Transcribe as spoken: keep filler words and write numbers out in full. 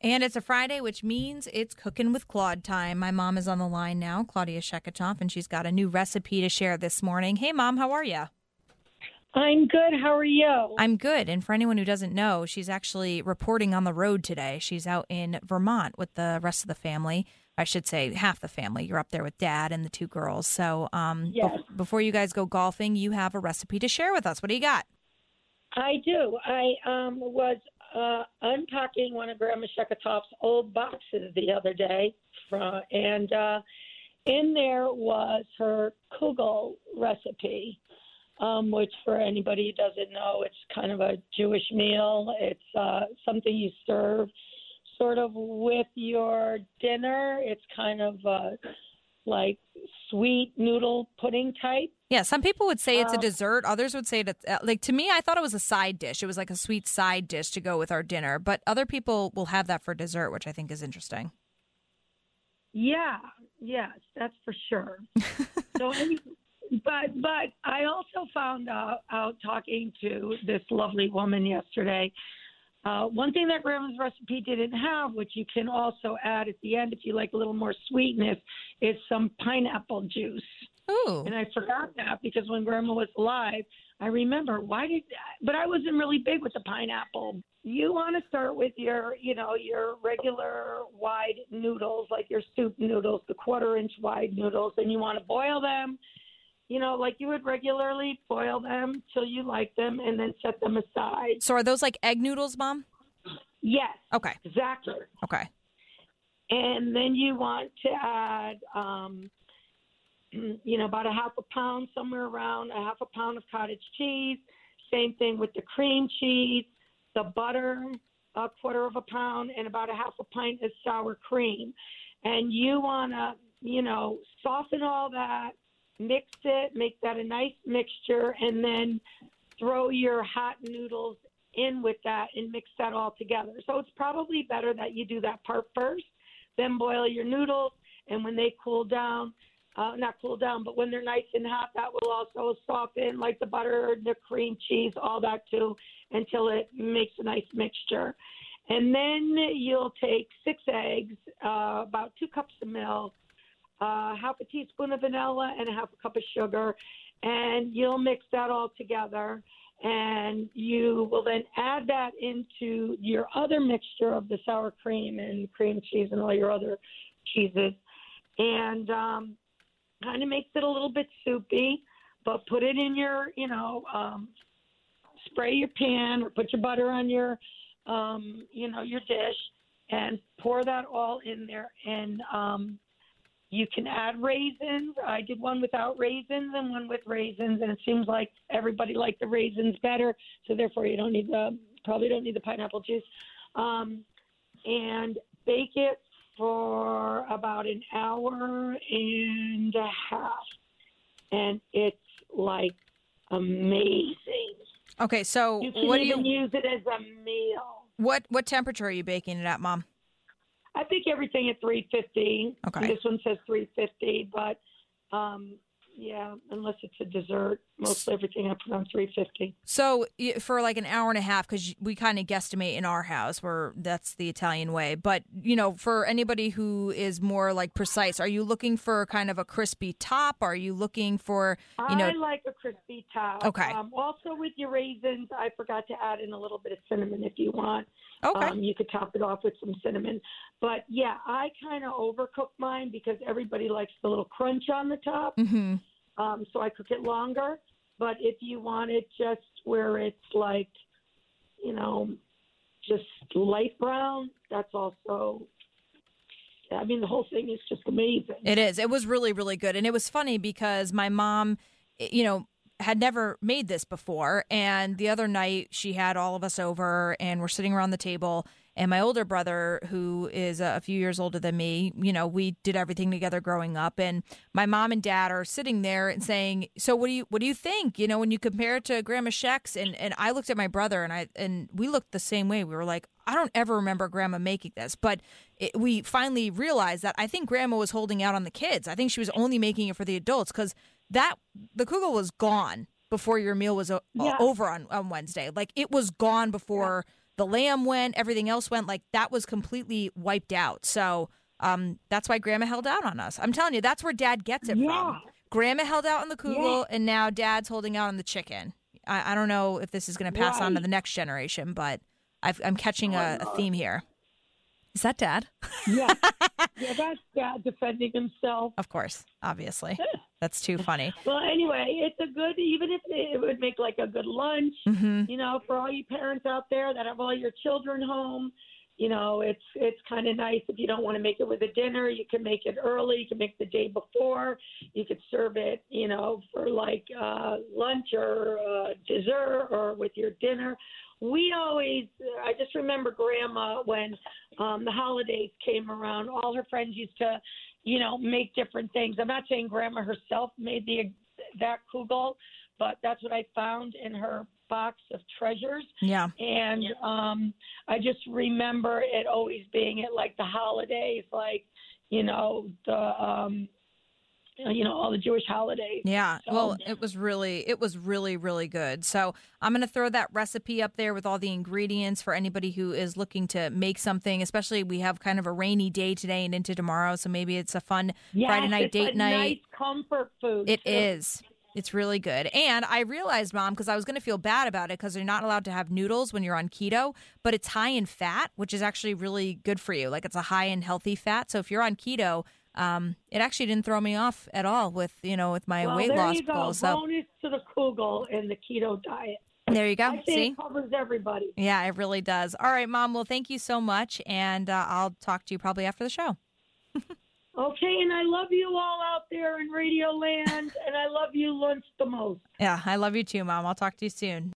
And it's a Friday, which means it's cooking with Claude time. My mom is on the line now, Claudia Sheketoff, and she's got a new recipe to share this morning. Hey, Mom, how are you? I'm good. How are you? I'm good. And for anyone who doesn't know, she's actually reporting on the road today. She's out in Vermont with the rest of the family. I should say half the family. You're up there with Dad and the two girls. So um, yes. be- before you guys go golfing, you have a recipe to share with us. What do you got? I do. I um, was uh, unpacking one of Grandma Sheketoff's old boxes the other day, uh, and uh, in there was her kugel recipe. Um, which for anybody who doesn't know, it's kind of a Jewish meal. It's uh, something you serve sort of with your dinner. It's kind of uh, like sweet noodle pudding type. Yeah, some people would say it's a Um, dessert. Others would say that, uh, like, to me, I thought it was a side dish. It was like a sweet side dish to go with our dinner. But other people will have that for dessert, which I think is interesting. Yeah, yes, that's for sure. so any, But but I also found out, out talking to this lovely woman yesterday, uh, one thing that Grandma's recipe didn't have, which you can also add at the end if you like a little more sweetness, is some pineapple juice. Ooh. And I forgot that because when Grandma was alive, I remember why did but I wasn't really big with the pineapple. You want to start with your, you know, your regular wide noodles, like your soup noodles, the quarter inch wide noodles, and you want to boil them. You know, like you would regularly boil them till you like them and then set them aside. So are those like egg noodles, Mom? Yes. Okay. Exactly. Okay. And then you want to add, um, you know, about a half a pound, somewhere around a half a pound of cottage cheese. Same thing with the cream cheese, the butter, a quarter of a pound, and about a half a pint of sour cream. And you want to, you know, soften all that. Mix it, make that a nice mixture, and then throw your hot noodles in with that and mix that all together. So it's probably better that you do that part first, then boil your noodles, and when they cool down, uh, not cool down, but when they're nice and hot, that will also soften, like the butter, the cream cheese, all that too, until it makes a nice mixture. And then you'll take six eggs, uh, about two cups of milk, Uh, half a teaspoon of vanilla and a half a cup of sugar, and you'll mix that all together. And you will then add that into your other mixture of the sour cream and cream cheese and all your other cheeses, and um, kind of makes it a little bit soupy. But put it in your, you know, um, spray your pan or put your butter on your, um, you know, your dish, and pour that all in there. And um, you can add raisins. I did one without raisins and one with raisins, and it seems like everybody liked the raisins better, so therefore you don't need the probably don't need the pineapple juice. Um, and bake it for about an hour and a half, and it's like amazing. Okay, so you can what even do you use it as a meal. What what temperature are you baking it at, Mom? I think everything at three fifty. Okay. And this one says three fifty, but um, yeah, unless it's a dessert, most everything I put on three fifty. So y- for like an hour and a half, because we kind of guesstimate in our house, where that's the Italian way. But, you know, for anybody who is more like precise, are you looking for kind of a crispy top? Are you looking for, you know? I like a crispy top. Okay. Um, also with your raisins, I forgot to add in a little bit of cinnamon if you want. Okay. Um, you could top it off with some cinnamon. But, yeah, I kind of overcook mine because everybody likes the little crunch on the top. Mm-hmm. Um, so I cook it longer. But if you want it just where it's like, you know, just light brown, that's also, I mean, the whole thing is just amazing. It is. It was really, really good. And it was funny because my mom, you know, had never made this before. And the other night she had all of us over and we're sitting around the table. And my older brother, who is a few years older than me, you know, we did everything together growing up. And my mom and dad are sitting there and saying, so what do you what do you think? You know, when you compare it to Grandma Shek's? And, and I looked at my brother and I and we looked the same way. We were like, I don't ever remember Grandma making this. But it, we finally realized that I think Grandma was holding out on the kids. I think she was only making it for the adults because that the kugel was gone before your meal was o- Yeah. over on, on Wednesday. Like it was gone before the lamb went, everything else went. Like that was completely wiped out. So um, that's why Grandma held out on us. I'm telling you, that's where Dad gets it Yeah. from. Grandma held out on the kugel, Yeah. and now Dad's holding out on the chicken. I, I don't know if this is going to pass on to Right. the next generation, but I've, I'm catching a, a Oh, theme here. Is that Dad? Yeah. Yeah, that's Dad defending himself. Of course, obviously. That's too funny. Well, anyway, it's a good, even if it would make like a good lunch, hmm you know, for all you parents out there that have all your children home. You know, it's it's kind of nice if you don't want to make it with a dinner. You can make it early. You can make the day before. You could serve it, you know, for like uh, lunch or uh, dessert or with your dinner. We always, I just remember Grandma when um, the holidays came around. All her friends used to, you know, make different things. I'm not saying Grandma herself made the that kugel, but that's what I found in her box of treasures. Yeah. And um, I just remember it always being at like the holidays, like, you know, the, um, you know, all the Jewish holidays. Yeah. So- Well, it was really, it was really, really good. So I'm going to throw that recipe up there with all the ingredients for anybody who is looking to make something, especially we have kind of a rainy day today and into tomorrow. So maybe it's a fun Yes, Friday night it's date a night. nice comfort food. It too. is. It's really good. And I realized, Mom, because I was going to feel bad about it because you're not allowed to have noodles when you're on keto, but it's high in fat, which is actually really good for you. Like it's a high in healthy fat. So if you're on keto, um, it actually didn't throw me off at all with, you know, with my Well, weight there loss you go. goals. So Bonus to the kugel and the keto diet. there you go. I say See? it covers everybody. Yeah, it really does. All right, Mom. Well, thank you so much. And uh, I'll talk to you probably after the show. Okay, and I love you all out there in Radio Land, and I love you lunch the most. Yeah, I love you too, Mom. I'll talk to you soon.